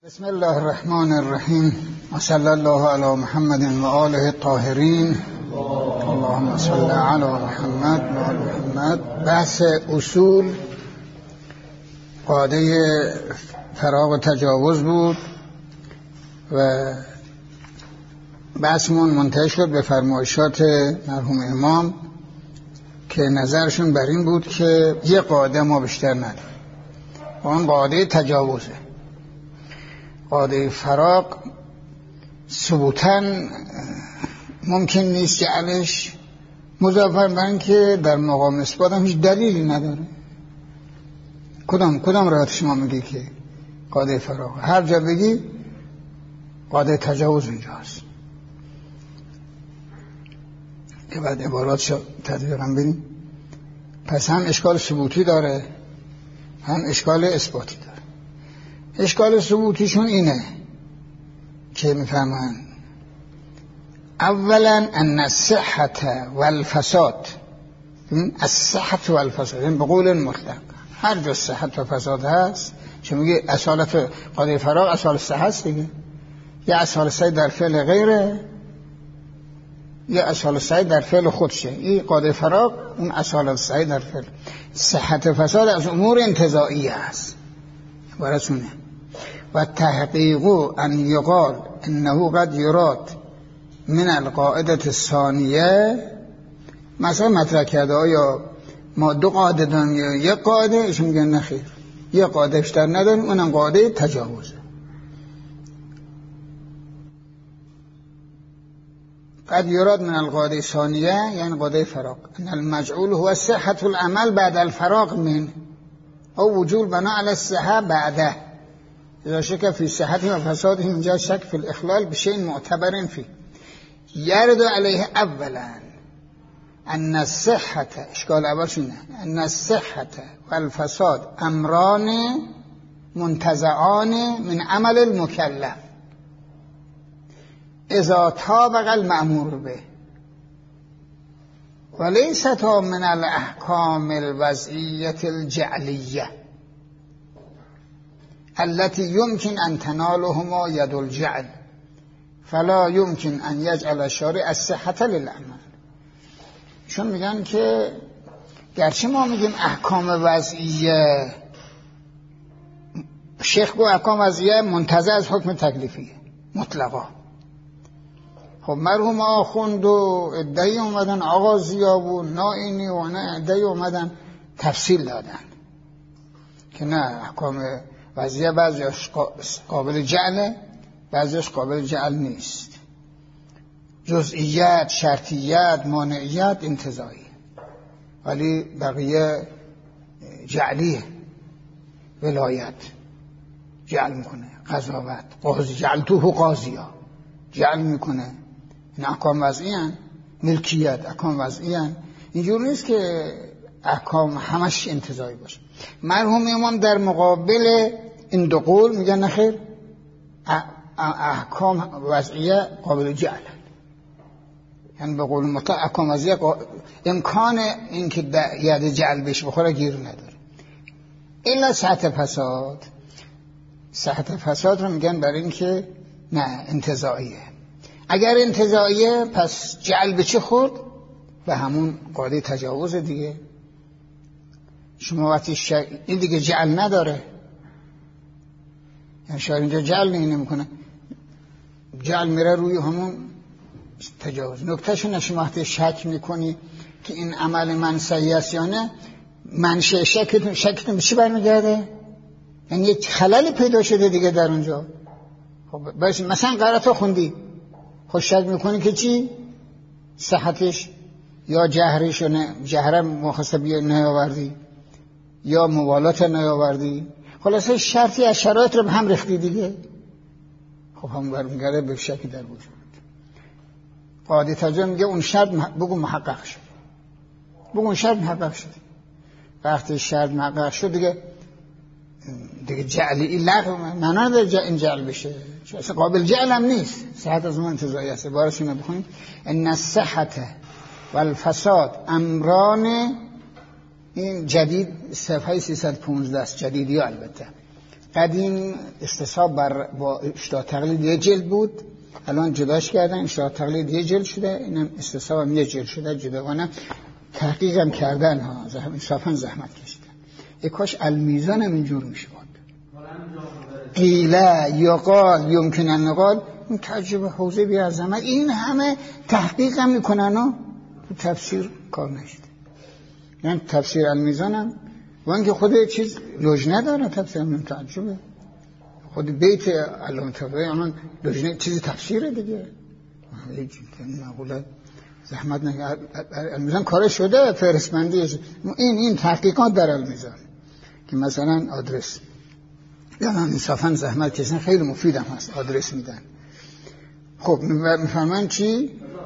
بسم الله الرحمن الرحیم و صلی الله علی محمد و آله الطاهرین. اللهم صل علی محمد و آل محمد. بحث اصول قاعده فراغ و تجاوز بود و بحثمون منتهی شد به فرمایشات مرحوم امام که نظرشون بر این بود که یه قاعده ما بیشتر نداریم و اون قاعده تجاوزه. قاعده فراغ ثبوتاً ممکن نیست جعلش مضافاً بر این که در مقام اثبات هم هیچ دلیلی نداره. کدام روایت شما میگی که قاعده فراغ؟ هر جا بگی قاعده تجاوز اونجاست که بعد عبارات تطبیقاً بریم. پس هم اشکال ثبوتی داره هم اشکال اثباتی داره. اشکال ثبوتیشون اینه که میفهمن اولا ان الصحت والفساد، الصحت والفساد این به قول مطلق هر جا صحت و فساد هست چون میگه اصالت قاعده فراغ اصال صحت هست دیگه، یا اصال صحت در فعل غیره یا اصال صحت در فعل خودشه. این قاعده فراغ اون اصال صحت در فعل. صحت و فساد از امور انتزاعیه است عبارتونه. و تحقیق ان یقال انه قد یراد من القاعده الثانیه، مثلا مطرح کرده آیا ما دو قاعده داریم یا یک قاعده؟ ایشون میگن نخیر، یک قاعده بیشتر نداریم، اونم قاعده تجاوزه. قد یراد من القاعده الثانیه یعنی قاعده فراغ ان المجعول هو صحت العمل بعد الفراغ من او وجود بنا علی الصحه بعده اذا شک فی صحته و فساده. اینجا شک فی الاخلال بشیء معتبر فی یرد علیه اولا ان الصحه، اشکال اول شونه ان الصحه والفساد امران منتزعان من عمل المکلف اذا طابق المأمور به وليستا من الاحکام الوضعیه الجعلیه التي يمكن ان تنالهما يد الجعل فلا يمكن ان يجعل الشارع الصحة للعمل. چون میگن که گرچه ما میگیم احکام وضعیه، شیخ گو احکام وضعیه منتزع از حکم تکلیفیه مطلقا. خب مرحوم آخوند و ادعی اومدن، آقا زیاب و نائینی و نه ادعی اومدن تفصیل دادن که نه احکام وضعیه بعضیش قابل جعله بعضیش قابل جعل نیست، جزئیات، شرطیات، مانعیات، انتزاعی، ولی بقیه جعلیه. ولایت جعل میکنه، قضاوت قاضی جعلتوه قاضیا جعل میکنه. این احکام وضعی هن. ملکیت احکام وضعی هن. اینجور نیست که احکام همش انتزاعی باشه. مرحوم امام در مقابل این دو قول میگن نخیر، احکام وضعیه قابل جعل، یعنی به قول مطلق احکام وضعیه امکان این که ید جعل بهش بخوره گیر نداره. الا صحت فساد، صحت فساد رو میگن برای این که نه انتزاعیه. اگر انتزاعیه پس جعل به چه خورد؟ به همون قاعده تجاوز دیگه. شما وقتی این دیگه جعل نداره، یعنی شاید اینجا جعل نمیکنه، جعل میره روی همون تجاوز. نکتهشون شما وقتی شک میکنی که این عمل من صحیح است یا نه، منشأ شکتون به چی برمیگرده؟ یعنی یک خلل پیدا شده دیگه در اونجا. خب بس مثلا قرأت خوندی، خب شک میکنی که چی؟ صحتش یا جهرش، جهره محاسبی نیاوردی یا موالات نیاوردی، خلاصه شرطی از شرایط رو به هم ریختی دیگه. خب هم برمیگرده به شکی در وجود. قاعده تجاوز میگه اون شرط بگو محقق شد، بگو اون شرط محقق شد. وقتی شرط محقق شد دیگه جعلی لغو معنا نداره این جعل بشه، اصلا قابل جعل هم نیست. صحت از اون انتزاعی است. بارشون رو بخونیم ان الصحة والفساد امران، این جدید صفحه 315 است، جدیدی البته. قدیم استصحاب با اشتهار تقلید یه جلد بود، الان جداش کردن، اشتهار تقلید یه جلد شده، اینم استصحاب هم یه جلد شده جداگانه. تحقیق هم کردن ها، انصافا زحمت کشیدن. یک کاش المیزان هم اینجور میشد. قیله یقال یمکن ان نقال، این تجربه حوزه بی عظمت، این همه تحقیق هم میکنن و تو تفسیر کار نشده. یعنی تفسیر المیزان هم وان که خود چیز لجنه داره، تفسیر هم تعجبه. خود بیت علامه طباطبایی الان لجنه چیزی تفسیره دیگه. معقوله زحمت نگه المیزان کار شده فهرستمندی این تحقیقات در المیزان که مثلا آدرس یا انصافا زحمت کشن خیلی مفید هم هست، آدرس میدن. خب میفهمن چی؟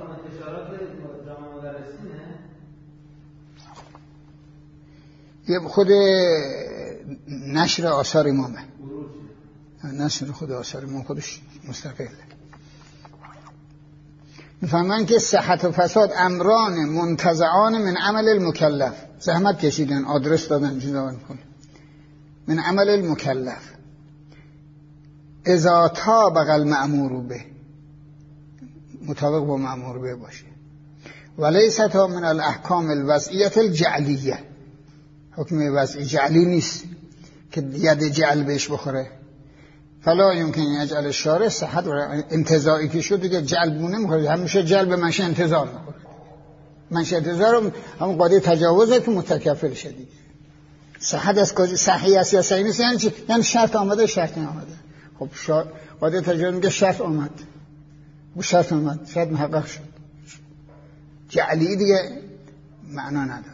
یه خود نشر آثار امامه، نشر خود آثار امام خودش مستقله. میفهمن که صحت و فساد امران منتزعان من عمل المکلف، زحمت کشیدن آدرس دادن جدا کنه من عمل المکلف اذا طابق المأمور به، مطابق با مأمور به باشه، ولیست من الاحکام الوضعیه الجعلیه، حکم وضعی جعلی نیست که ید جعل بهش بخوره. فلا یمکن یجعل الشارع صحت و انتزاعی که شد دیگه جعل بونه میخوره، همیشه جعل به منشه انتزاع میخوره. منشه انتزاع همون قاعده تجاوزه که متکفل شد دیگه. صحت از کجا صحیح است یا صحیح نیست یعنی چی؟ یعنی شرط آمده شرط نیامده. خب قاعده تجاوز میگه شرط آمد، و شرط آمد، شرط محقق شد، جعلی دیگه معنا نداره.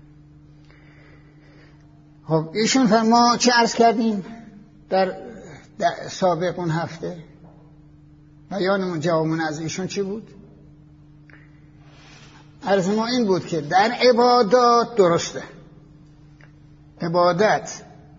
خب ایشون فرما چه عرض کردیم در سابق اون هفته؟ بیانمون جوابمون از ایشون چی بود؟ عرض ما این بود که در عبادات درسته، عبادت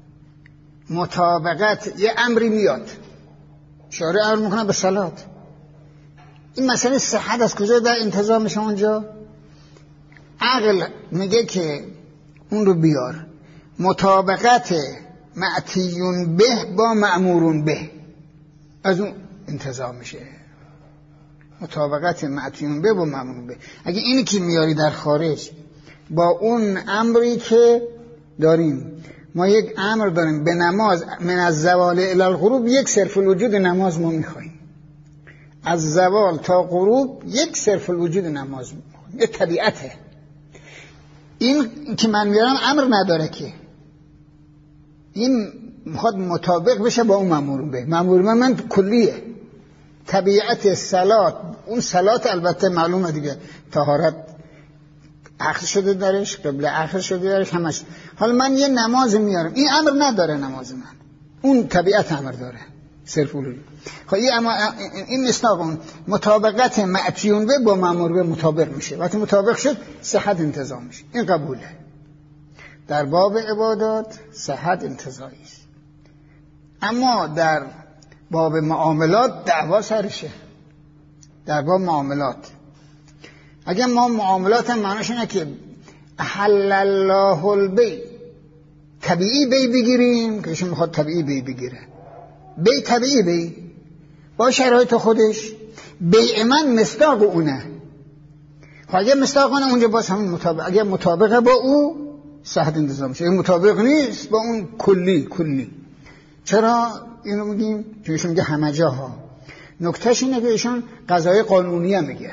مطابقت یه امری میاد، شارع امر میکنه به صلات، این مسئله صحت از کجا در انتظام میشه اونجا؟ عقل میگه که اون رو بیار، مطابقت معتیون به با مأمورون به، از اون انتظام میشه، مطابقت معتیون به با مأمورون به. اگه اینی که میاری در خارج با اون امری که داریم، ما یک امر داریم به نماز من از زوال الی الغروب، یک صرف الوجود نماز ما میخواییم، از زوال تا غروب یک صرف الوجود نماز میخواییم، یه طبیعته. این که من میارم امر نداره که، این میخواد مطابق بشه با اون مأمور به. مأمور من کلیه، طبیعت صلات، اون صلات البته معلومه دیگه، طهارت عقل شده درش، قبله عقل شده درش، همش. حالا من یه نماز میارم، این امر نداره نماز من، اون طبیعت امر داره صرف اولوی. خب این مصداق اون مطابقت معتیون به با مأمور به مطابق میشه، وقتی مطابق شد صحت انتظام میشه، این قبوله. در باب عبادات صحت انتزاعی است، اما در باب معاملات دعوا سرشه. در باب معاملات اگر ما معاملات هم معناش اینه که احل الله البیع، طبیعی بی بگیریم که ایشون میخواد طبیعی بی بگیره، بی طبیعی بی با شرایط خودش، بیع من مصداق اونه. خب اگر مصداق اونه اونجا باز همین مطابق، اگر مطابقه با او صحت انتظام میشه، این مطابق نیست با اون کلی. چرا اینو میگیم؟ چون ایشون میگه همه جاها. نکتهش اینه که ایشون قضای قانونیه میگه.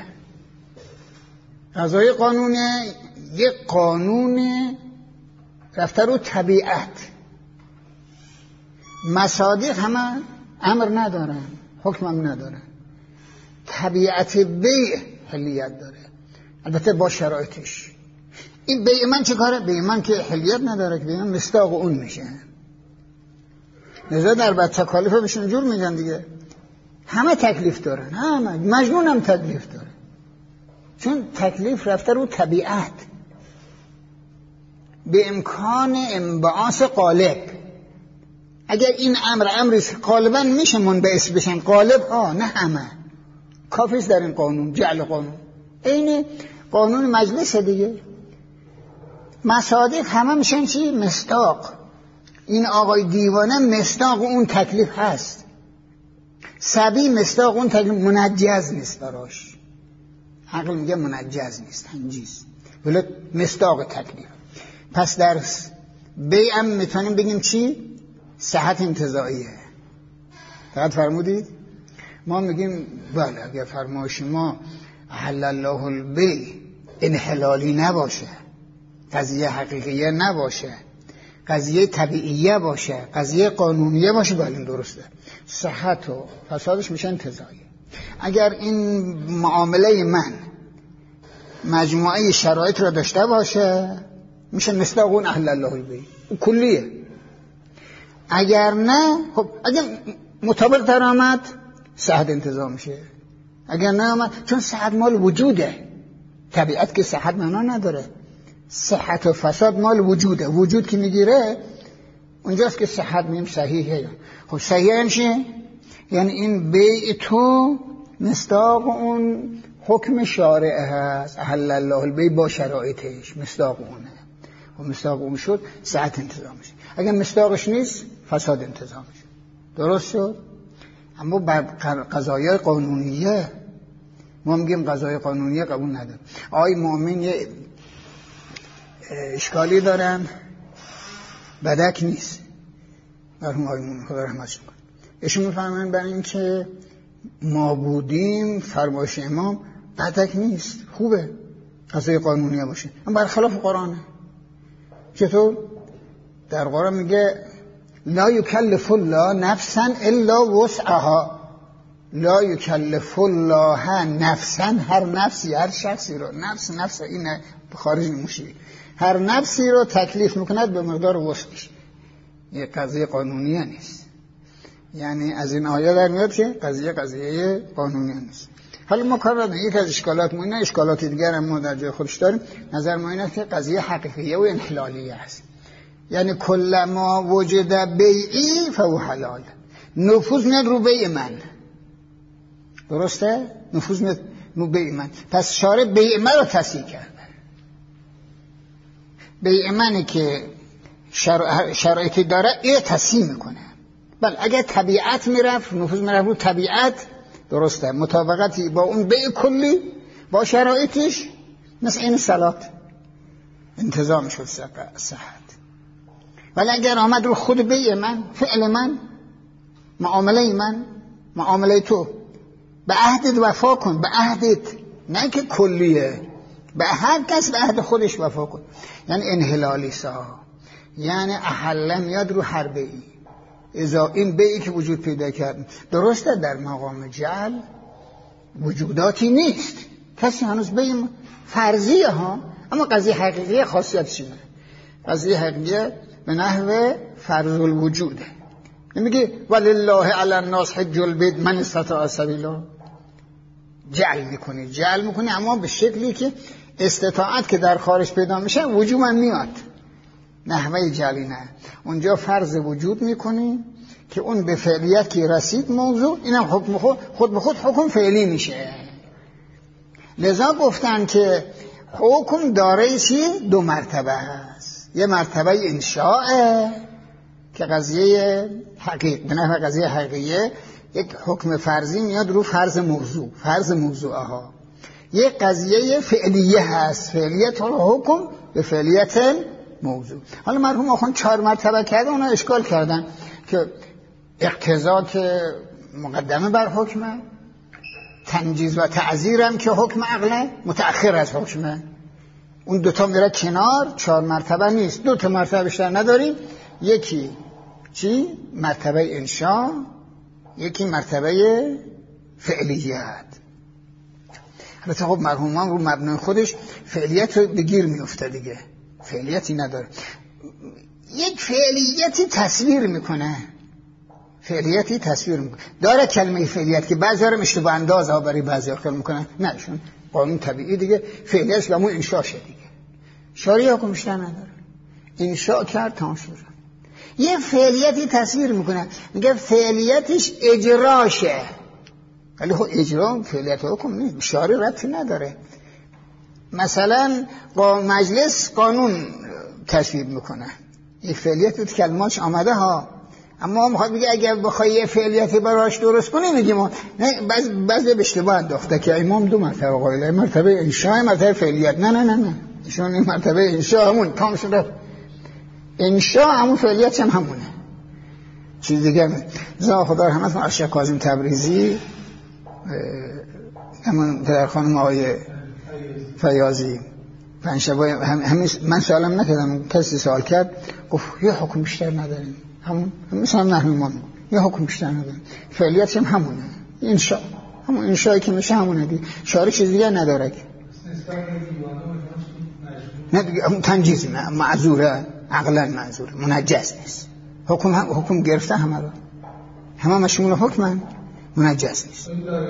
قضای قانونه یک قانون رفته رو طبیعت، مصادیق همه امر ندارن، حکم هم ندارن، طبیعت بیع حلیت داره، البته با شرایطش. این بیع من چه کاره؟ بیع من که حلیت نداره، که بیع من مصداق اون میشه. لذا در بعد تکالیف بهشون جور میگن دیگه، همه تکلیف دارن، همه مجنون هم تکلیف داره، چون تکلیف رفته رو طبیعت به امکان انبعاث قالب. اگر این امری غالبا میشه منبعث بشن قالب ها، نه همه، کافیست در این قانون جعل قانون این قانون مجلس دیگه. مصادیق همه میشن چی؟ مصداق. این آقای دیوانه مصداق اون تکلیف هست. صبی مصداق اون تکلیف منجز نیست براش. عقل میگه منجز نیست، تنجیز، ولی مصداق تکلیف. پس در بیع هم میتونیم بگیم چی؟ صحت انتزاعیه. فقط فرمودید؟ ما میگیم بله اگر فرمایش ما احل الله البیع انحلالی نباشه، قضیه حقیقیه نباشه، قضیه طبیعیه باشه، قضیه قانونیه باشه، بله درسته. صحت و فسادش میشه انتزاعیه. اگر این معامله من مجموعه شرایط را داشته باشه میشه مصداق اون احل الله البیع، کلیه. اگر نه، خب اگر مطابق در آمد صحت انتزاع میشه، اگر نه آمد، چون صحت مال وجوده، طبیعت که صحت معنا نداره، صحت و فساد مال وجوده. وجود که میگیره اونجاست که صحت میم صحیحه. خب صحیحه میشه یعنی این بیع تو مصداق اون حکم شارع هست، احل الله البیع با شرایطش، مصداق اونه. و مصداق اون شد صحت انتزاع میشه. اگر مصداقش نیست فساد انتزاع میشه. درست شد؟ اما بر قضایای قانونیه ما میگیم قضای قانونیه قبول نداریم. آقای مؤمن یه اشکالی دارن، بدک نیست. مرحوم آقای مؤمن خدا رحمتش کنه، ایشون میفرمایند برای این که ما بودیم فرمایش امام بدک نیست، خوبه قضای قانونیه باشه، اما برخلاف قرآنه. چطور؟ در قرآن میگه لا یکلف الله نفسا الا وسعها. لا یکلف الله نفسا، هر نفسی، هر شخصی رو، نفس این خارج میشه، هر نفسی رو تکلیف میکند به مقدار وسعش. یه قضیه قانونیه نیست. یعنی از این آیه در میاد که قضیه قانونیه نیست. حالا ما کار نداریم، یک از اشکالات ما اینه، اشکالات دیگر هم ما در جای خودش داریم. نظر ما اینه که قضیه حقیقیه و انحلالیه است. یعنی کل ما وجد بیعی فهو حلال، نفوذ میاد رو بیع من. درسته؟ نفوذ میاد رو بیع من. پس شارع بیع من رو تصحیح کرده. بیع منی که شرایطی داره این تصحیح میکنه. بله اگر طبیعت میرفت، نفوذ میرفت رو طبیعت، درسته، مطابقتی با اون بیع کلی با شرایطش، مثل این صلات انتزاع میشد صحت. ولی اگر آمد رو خود بیع من، فعل من، معامله من، معامله تو، به عهدت وفا کن، به عهدت، نه که کلیه، به هر کس به عهد خودش وفا کن. یعنی انحلالی سا، یعنی احله میاد رو هر بیعی. ازا این بیعی که وجود پیدا کرد، درسته در مقام جعل وجوداتی نیست، کسی هنوز بیع فرضیه ها، اما قضیه حقیقیه خاصیتش اینه. قضیه حقیقیه به نحو فرض الوجوده. نمیگه ولله علی الناس حج البیت من استطاع سبیلا. جعل میکنی اما به شکلی که استطاعت که در خارج پیدا میشه وجوب هم میاد. نحوه جعلی نه، اونجا فرض وجود میکنی که اون به فعلیت که رسید موضوع، اینم حکم خود به خود حکم فعلی میشه. لذا گفتن که حکم داره چی؟ دو مرتبه هست. یه مرتبه انشاء که قضیه حقیق، به نحو قضیه حقیقیه یک حکم فرضی میاد رو فرض موضوع ها. یه قضیه فعلیه هست، فعلیت حکم به فعلیت موضوع. حالا مرحوم آخوند 4 مرتبه کرده، اونا اشکال کردن که اقتضا که مقدمه بر حکمه، تنجیز و تعزیر هم که حکم عقله متأخر از حکمه. اون دوتا میره کنار، 4 مرتبه نیست، 2 مرتبه بیشتر نداریم. یکی چی؟ مرتبه انشاء، یکی مرتبه فعلیت. البته خب مرحومان رو مبنای خودش فعلیت رو بگیر میفته دیگه، فعلیتی نداره. یک فعلیتی تصویر میکنه، داره کلمه فعلیت که بعضی ها رو اشتباه انداز ها برای بعضی ها خیال میکنن، نه شون قانون طبیعی دیگه، فعلیتش به همون انشاء شه دیگه، شریعه حکم بیشتر نداره، انشاء کرد تمام شد. یه فعلیتی تصویر میکنه، میگه فعلیتش اجراشه، ولی خب اجرا فعلیت حکم نیست، شارع ربطی نداره. مثلا با مجلس قانون تصویب میکنه، یک فعلیت بود کلماتش آمده ها، اما میخواد بگه اگر بخوای یه فعلیتی براش درست کنی میگیم نه، بعضی به اشتباه انداخته که امام دو مرتبه قائله، مرتبه انشاء، مرتبه فعلیت. نه ایشون این مرتبه انشاء همون تام شده، انشاء همون فعلیت هم همونه، چیز دیگه نه. زا خدا رحمت کنه اشیخ کاظم تبریزی، همون در خانم آقای فیاضی پنجشنبه من سوالم نکردم، کسی سوال کرد گفت یه حکم بیشتر نداریم، همون مثلا نحنمان یه حکم بیشتر نداریم، فعلیت هم همونه، انشاء همون انشاءی که میشه همونه دیگه، شارع چیز دیگه نداره که نه دیگه، همون تنجیز معذوره، عقلا معذوره، منجز نیست. حکم گرفته همه مشمول حکمن، منجز نیست.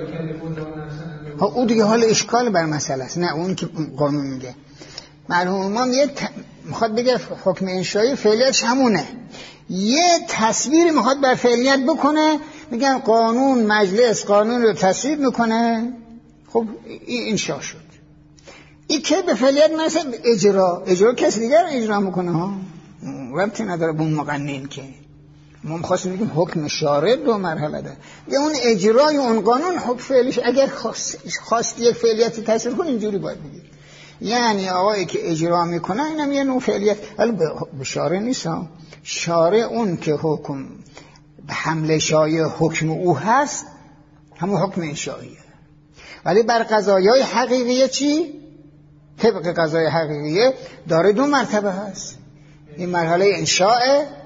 او دیگه حال اشکال بر مسئله است، نه اون که قانون میگه. مرحوم امام میخواد بگه حکم انشایی فعلیتش همونه، یه تصویری میخواد بر فعلیت بکنه، میگن قانون مجلس قانون رو تصویب میکنه، خب این انشا شد. این که به فعلیت مثل اجرا کسی دیگر اجرا میکنه ها، ربطی نداره به اون مقنن. که ما میخواستیم بگیم حکم شارع دو مرحله ده، یه اون اجرای اون قانون حکم فعلیش اگر خواست یک فعلیتی تصویر کنه اینجوری باید بگیم، یعنی آقایی که اجرا میکنه اینم یه نوع فعلیت، ولی به شارع نیست. شارع اون که حکم به حمله شایع حکم او هست همون حکم انشائیه، ولی بر قضایای حقیقیه چی؟ طبق قضای حقیقیه داره دو مرتبه هست. این مرحله انشاء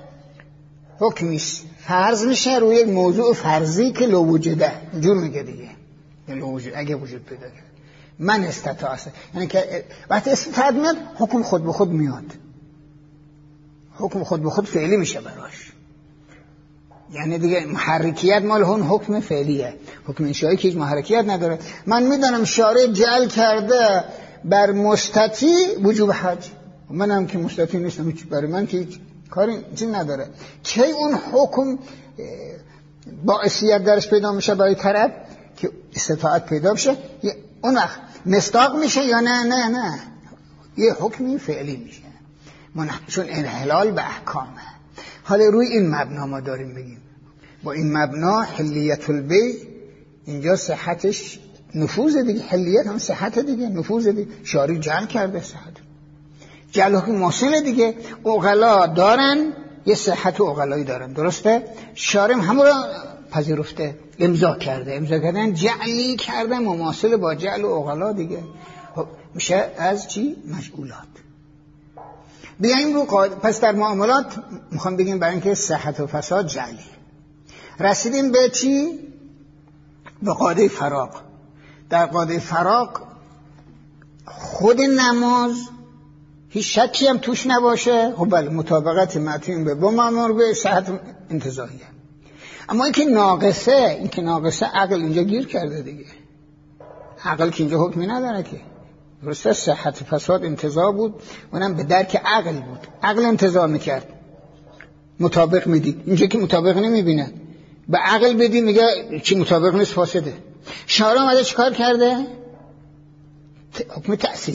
حکمیست، فرض میشه روی یک موضوع فرضی که لو وجوده، جور میگه دیگه، لو وجود اگه وجود پیدا کرد، من استطاعت، یعنی که وقتی استطاعت میاد حکم خود به خود میاد، حکم خود به خود فعلی میشه براش، یعنی دیگه محرکیت مال اون حکم فعلیه. حکم انشایی که هیچ محرکیت نداره. من میدانم شارع جعل کرده بر مستطیع وجوب حج، منم که مستطیع نیستم، برای من که هیچ کاری چیز نداره، که اون حکم باعثیت درش پیدا میشه برای طرف که استطاعت پیدا بشه، اون وقت مصداق میشه یا نه یه حکمی فعلی میشه، چون انحلال به احکامه. حالا روی این مبنا ما داریم بگیم، با این مبنا حلیت البیع اینجا صحتش نفوذ دیگه، حلیت هم صحت دیگه، نفوذ دیگه، شارع جعل کرده، صحت جعل حکم موصله دیگه، عقلا دارن یه صحت و عقلایی دارن، درسته؟ شارع همون رو پذیرفته، امضا کردن جعلی کرده مماثل با جعل و عقلا دیگه، میشه از چی؟ مشغولات. بیاییم رو پس در معاملات میخوام بگیم برای اینکه صحت و فساد جعلی، رسیدیم به چی؟ به قاعده فراغ. در قاعده فراغ خود نماز هیچ شکی هم توش نباشه، خب بله مطابقت متین به با مأمور به صحت انتزاعیه. اما این که ناقصه عقل اینجا گیر کرده دیگه، عقل که اینجا حکمی نداره که، درسته صحت فساد انتزاع بود، اونم به درک عقل بود، عقل انتزاع میکرد، مطابق میدید، اینجا که مطابق نمیبینه، به عقل بدی میگه چی مطابق نیست فاسده. شارع اومده چیکار کرده؟ حکم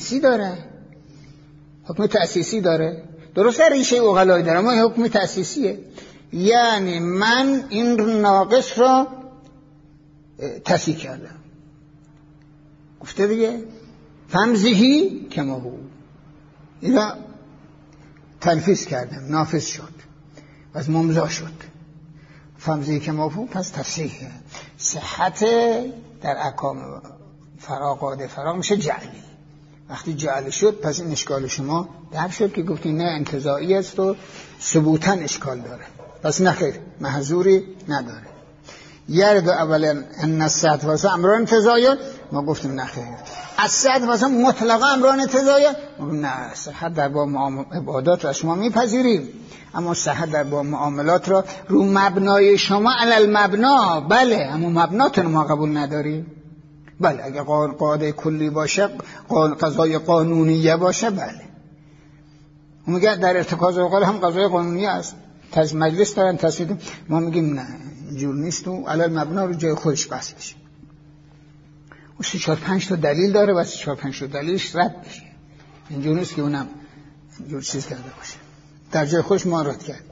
تأسیسی داره، درسته ریشه عقلایی داره، اما حکم تأسیسیه، یعنی من این ناقص را تصحیح کردم، گفته دیگه فمزهی کما هو، اینا تنفیذ کردم، نافذ شد، از ممضا شد، فمزهی کما هو، پس تصحیحه. صحت در احکام قاعده فراغ میشه جعلی. وقتی جعل شد پس این اشکال شما در شد که گفتین نه انتزاعی است و ثبوتاً اشکال داره، پس نخیر محظوری نداره. یرد اولا ان الصحت واسه امران انتزاعی، ما گفتیم نخیر. از صحت واسه مطلقا امران انتزاعی، نه، صحت در با عبادات را شما میپذیریم، اما صحت در با معاملات را رو مبنای شما علل مبنا، بله اما مبناتون ما قبول نداریم. بله اگه قاعده کلی باشه، قضای قانونیه باشه، بله اون میگه در ارتکاز اوقات هم قضای قانونی است، مجلس دارن تصویب، ما میگیم نه اینجور نیست و علل مبنا رو جای خودش بحث بشه. اون 3-4-5 تا دلیل داره و 3-4-5 تا دلیلش رد بشه، اینجور نیست که اونم اینجور چیز کرده باشه. در جای خودش مارد کرد.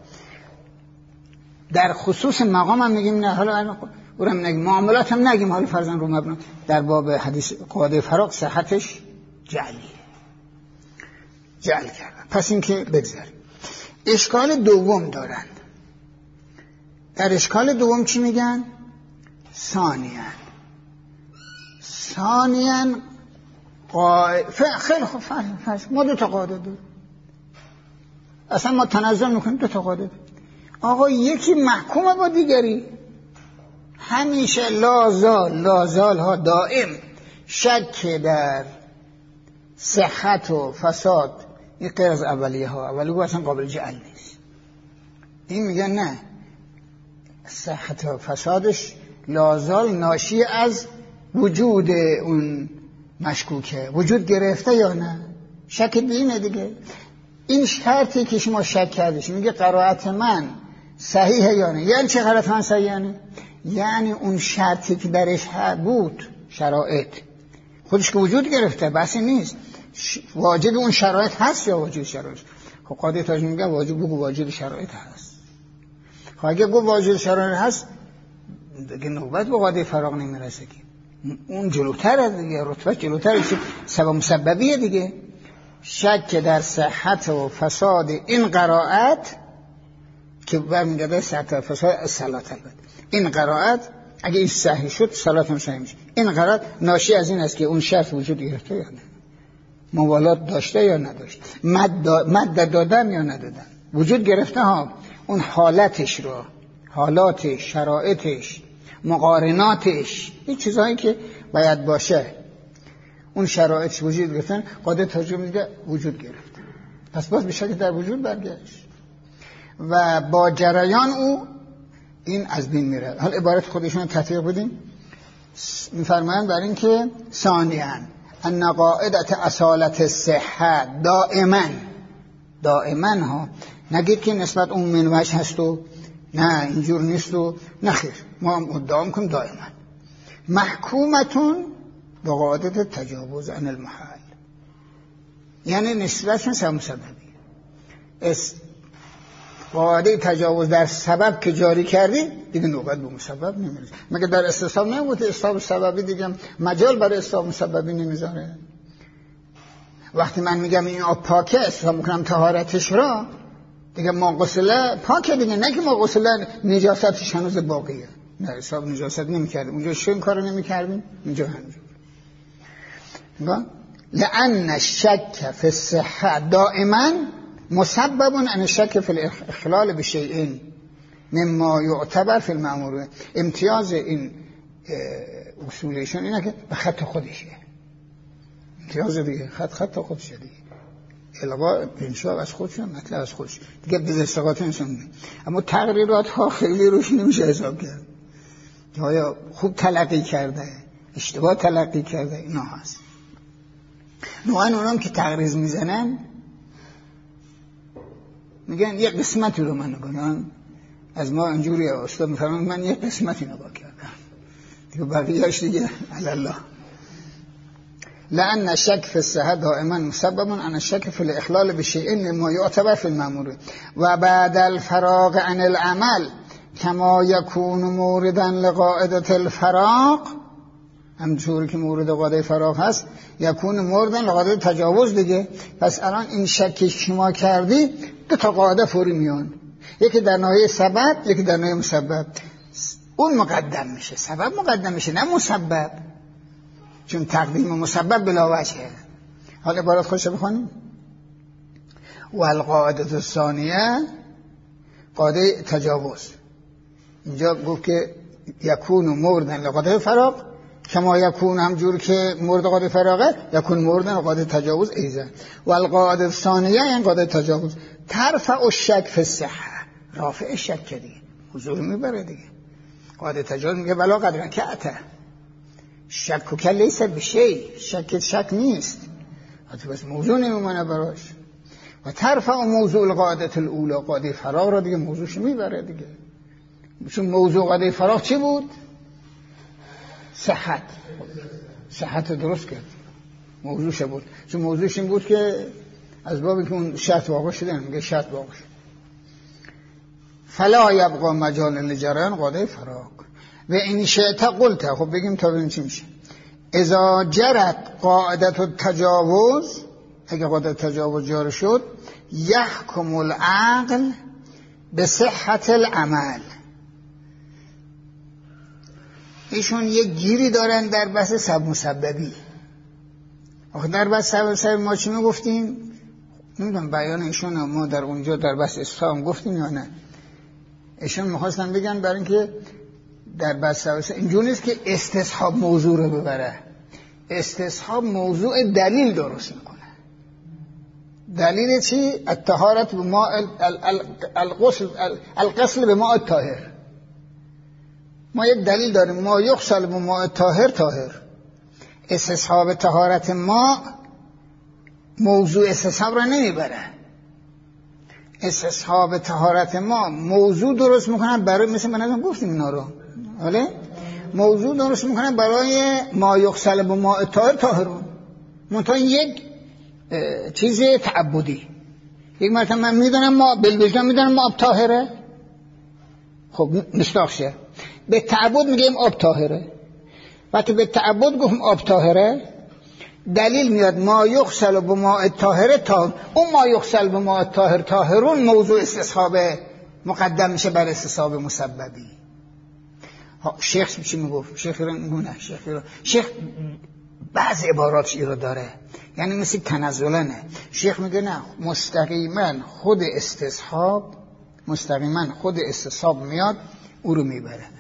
در خصوص مقام هم میگیم نه، حالا اونم نگیم، معاملات هم نگیم، حالا فرضاً رو مبنا در باب حدیث قاعده فراق صحتش جعل کردن. پس این که بگذاریم. اشکال دوم دارن. در اشکال دوم چی میگن؟ ثانیاً خیلی خوب فرض ما 2 تا قاعده داریم، اصلا ما تنزل میکنیم 2 تا قاعده. آقا یکی محکومه با دیگری، همیشه لازال ها دائم شک در صحت و فساد، این غیر از اولیه ها، اولیه ها اصلا قابل جعل نیست. این میگن نه، صحت و فسادش لازال ناشی از وجود اون مشکوکه، وجود گرفته یا نه، شک بینه دیگه. این شرطی که شما شک کردیش، میگه قرائت من صحیحه یا نه. یعنی چه قرائت من صحیحه نه؟ یعنی اون شرطی که درش بود، شرایط خودش که وجود گرفته، بسی نیست، واجب اون شرایط هست یا واجب شرایط. خب قاضی تاج میگه واجب شرایط هست. خب اگه گفت واجب شرایط هست دیگه نوبت به قاضی فراق نمیرسه که اون جلوتره دیگه، رتبه جلوتره، سبب مسببیه دیگه. شک در صحت و فساد این قرائت که برمیگرده صحت و فساد صلات، البته این قرائت اگه این صحیح شد صلات هم صحیح میشه. این قرائت ناشی از این است که اون شرط وجود گرفته یا نه، موالات داشته یا نداشته، مد دادن یا ندادن، وجود گرفته ها، اون حالتش رو، حالاتش، شرایطش، مقارناتش، این چیزهایی که باید باشه، اون شرایطش وجود گرفتن، قاعده ترجمه میگه وجود گرفت، پس باز به شکل در وجود برگشت و با جریان او این از بین میره. حالا عبارت خودشون تطبیق بدیم. میفرمایند بر این که ثانیاً ان قاعدت اصالت صحت دائما ها، نگید که نسبت اون منوش هست و نه اینجور نیست و نخیر، ما ادعا کنیم دائما محکومتون با قاعدت تجاوز عن المحال، یعنی نسبتشون سبب مسببی. قاعده تجاوز در سبب که جاری کردی دیگه نوبت به مسبب نمیرسه. مگه در استصحاب نبوده اسباب سببی دیگه مجال برای اسباب مسببی نمیذاره؟ وقتی من میگم این آب پاکه، استصحاب میکنم طهارتش را، دیگه ما غسله پاکه دیگه، نه که ما غسله نجاستش هنوز باقیه. نه، اسباب نجاست نمیکردیم اونجا، چه این کارو نمیکردیم اینجا همینجور. لأن الشك في الصحة دائما مسبب عن الشك في الاخلال بشيء مما يعتبر في المأمور. امتیاز این اصولشون اینه که به خط خودشه، امتیاز دیگه خط خودشه دیگه، الغا انشاء از خودشون، مطلب از خودش دیگه، به استقاط انسان. اما تقریرات ها خیلی روش نمیشه حساب کرد، یا خوب تلقی کرده، اشتباه تلقی کرده، اینا هست. نوعا اونام که تقریض میزنن میگن یه قسمتی رو من نگنم، از ما اینجوری استاد میفرمان من یه قسمتی نگاه کردم دیگه، بقیه‌اش دیگه الله. لأن الشك في الصحة دائما مسبب عن الشك في الإخلال بشيء مما يعتبر في المأمور وبعد الفراغ عن العمل كما يكون موردا لقاعدة الفراغ، همچون که مورد قاعده فراغ هست، یکون موردا لقاعده تجاوز دیگه. پس الان این شکی شما کردی 2 تا قاعده فوری میان، یکی در ناحیه سبب، یکی در ناحیه مسبب. اون مقدم میشه، سبب مقدم میشه نه مسبب، چون تقدیم مسبب بلا وجهه. حالا عبارت خودش بخونیم. والقاعده الثانیه قاعده تجاوز، اینجا گفت که یکون موردا لقاعده فراغ کما یکون، همجور که مورد قاعده فراغه یکون موردا لقاعده تجاوز ایضا. والقاعده الثانیه این قاعده تجاوز ترفع الشک فی الصحه، رافع شک دیگه، حضور میبره دیگه. قاعده تجاوز میگه بلا قدر کعته شک که لیس بشی، شک نیست، حتی بس موضوع نمیمونه براش. و ترفع موضوع القاعده الاولى، قاعده فراغ را دیگه موضوعش میبره دیگه، چون موضوع قاعده فراغ چی بود؟ صحت درست کرد، موضوعش بود، چون موضوعش این بود که از بابی که اون شرط واقع شده، میگه شرط واقع شد. فلا یبقى مجال لجریان قاعده فراق و این شئت قلت. خب بگیم تا ببینیم چی میشه. اذا جرت قاعده التجاوز، اگه قاعده تجاوز جاری شد، یحکم العقل به صحت العمل. ایشون یک گیری دارن در بحث سبب مسببی. آخه در بحث سبب مسببی ما چی میگفتیم؟ نمیدونم بیان ایشون ما در اونجا در بحث اسلام گفتیم یا نه. ایشون میخواستن بگن برای اینکه در بحث سبب مسببی اینجور نیست که استصحاب موضوع رو ببره. استصحاب موضوع دلیل درست میکنه. دلیل چی؟ الطهارت بماء الغسل بماء الطاهر. ما یک دلیل داریم، ما یغسل بماء الطاهر طاهر. استصحاب طهارت ما موضوع استصحاب را نمیبره. استصحاب طهارت ما موضوع درست میکنن برای، مثل من ازم گفتیم اینا رو، ولی موضوع درست میکنن برای ما یغسل بماء الطاهر طاهرون. منتها یک چیز تعبدی. یک مرتبه من میدونم ما بالوجدان میدونم ما آب طاهره، خب مشتاقشه به تعبد میگیم آب طاهره. وقتی به تعبد گفتم آب طاهره، دلیل میاد ما یغسل بماء الطاهر طاهر. اون ما یغسل بماء الطاهر طاهرون موضوع استصحاب مقدم میشه بر استصحاب مسببی. شیخ چی میگفت؟ شیخ بعض عباراتش رو داره، یعنی مثل تنزلانه. شیخ میگه نه، مستقیما خود استصحاب میاد او رو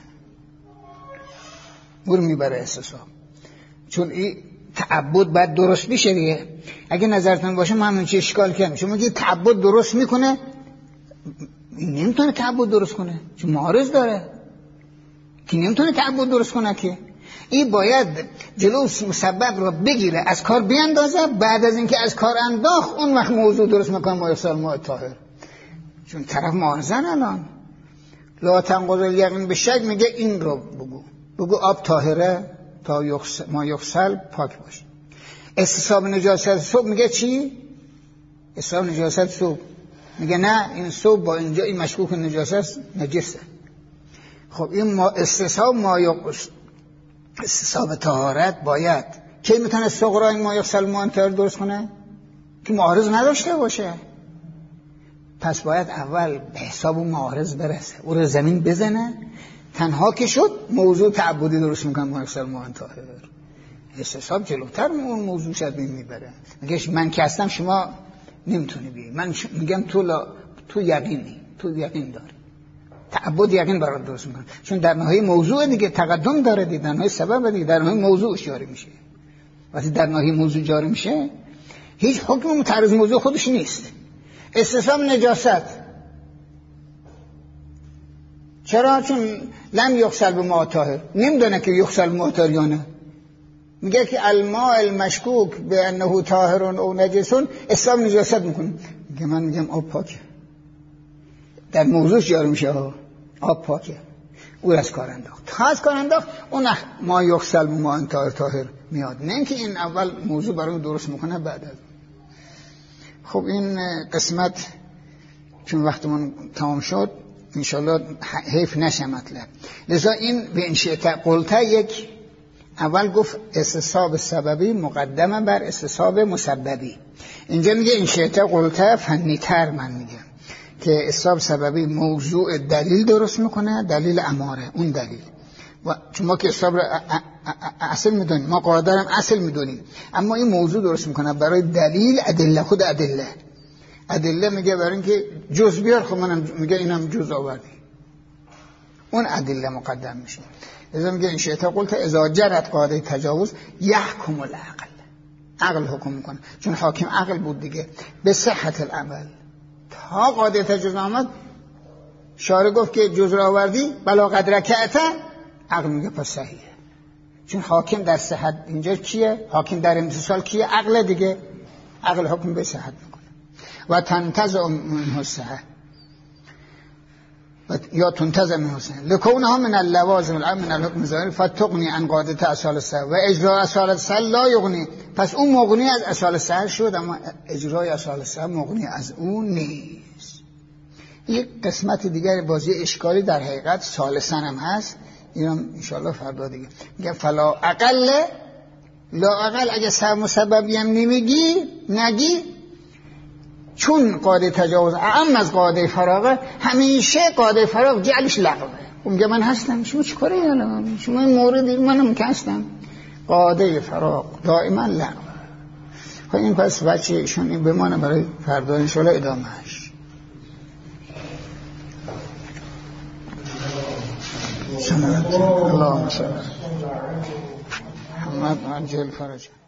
میبره استصحاب. چون این تعبد باید درست بشه دیگه. اگه نظرتون باشه ما همین چه اشکال کنیم. شما میگید تعبد درست میکنه، نمیتونه تعبد درست کنه چون معارض داره که نمیتونه تعبد درست کنه. که این باید جلو مسبب رو بگیره، از کار بیاندازه، بعد از اینکه از کار انداخت اون وقت موضوع درست میکنه ما یغسل بماء الطاهر. چون طرف معارضن الان لا تنقض الیقین به شک، میگه این رو بگو آب طاهره تا ما یغسل پاک باشه. استصحاب نجاست صبح میگه چی؟ استصحاب نجاست صبح میگه نه، این صبح با اینجا این مشکوک نجاست نجسه. خب این ما استصحاب استصحاب طهارت باید کی میتونه صغرای ما یغسل بماء الطاهر درست کنه؟ که معارض نداشته باشه. پس باید اول به حساب اون معارض برسه، او رو زمین بزنه. تنها که شد موضوع تعبدی درست میکنه ما یغسل بماء الطاهر. استصحاب جلوتر اون موضوع شد میبره. میگه من که هستم شما نمیتونی بیایی. من میگم تو یقین داری. تعبد یقین برات درست میکنه. چون در نهایت موضوع دیگه تقدم داره دیگه، در نهایت سبب دیگه، در نهایت موضوع جاری میشه. وقتی در نهایت موضوع جاری میشه هیچ حکم متعارض موضوع خودش نیست. استصحاب نجاست چرا؟ چون لم یغسل بماء الطاهر، نمیدونه که یغسل بماء الطاهر یا نه. میگه که الماء المشکوک به انه طاهر او نجس استصحاب نجاست میکنه. میگه من میگم آب پاکه، در موضوع جاری میشه آب پاکه، او از کار انداخت. تا از کار انداخت اون ما یغسل بماء الطاهر طاهر میاد، نه اینکه این اول موضوع برای درست میکنه بعد از. خب این قسمت چون وقتمون تمام شد انشالله حیف نشه مطلب. لذا این به این شئت قلت یک اول گفت استصحاب سببی مقدمه بر استصحاب مسببی. اینجا میگه این شئت قلت فنی تر من میگم که استصحاب سببی موضوع دلیل درست میکنه، دلیل اماره اون دلیل. و چون ما که استصحاب اصل میدونیم، ما قاعده هم اصل میدونیم، اما این موضوع درست میکنه برای دلیل ادله. خود ادله میگه برای اینکه جز بیار، خب منم میگه اینم جز آوردی، اون ادله مقدم میشه. لذا میگه این شئت قلت اذا جرت قاعده تجاوز یحکم العقل، عقل حکم میکنه. چون حاکم عقل بود دیگه به صحت العمل. تا قاعده تجاوز آمد شارع گفت که جز را آوردی بلا قد رکعت، عقل میگه پس صحیحه. چون حاکم در صحت اینجا کیه؟ حاکم در امتصال کیه؟ عقل دیگه. عقل حکم به صحت میکنه. و تنتزع منه صحه یا تنتزع منه صحه لکونها من اللوازم الان من الحکم ظاهری فتغنی عن قاعده اصال الصحه و اجرای اصال الصحه لا یغنی. پس اون مغنی از اصال الصحه شد، اما اجرای اصال الصحه مغنی از اون نیست. یک قسمت دیگر بازی اشکالی در حقیقت ثالثاً هم هست، اینم انشاءالله فردا دیگه میگم فلا اقل لا اقل. اگه سبب مسببی هم نگی چون قاعده تجاوز اعم از قاعده فراغه، همیشه قاعده فراغ جعلش لغوه. میگه من هستم، شما چی کاره الان؟ شما این موردی منم که هستم. قاعده فراغ دائما لغوه. خب این پس بچه ایشون این بمانه برای فردا انشاءالله ادامهش. اللهم صل محمد عجل فرج.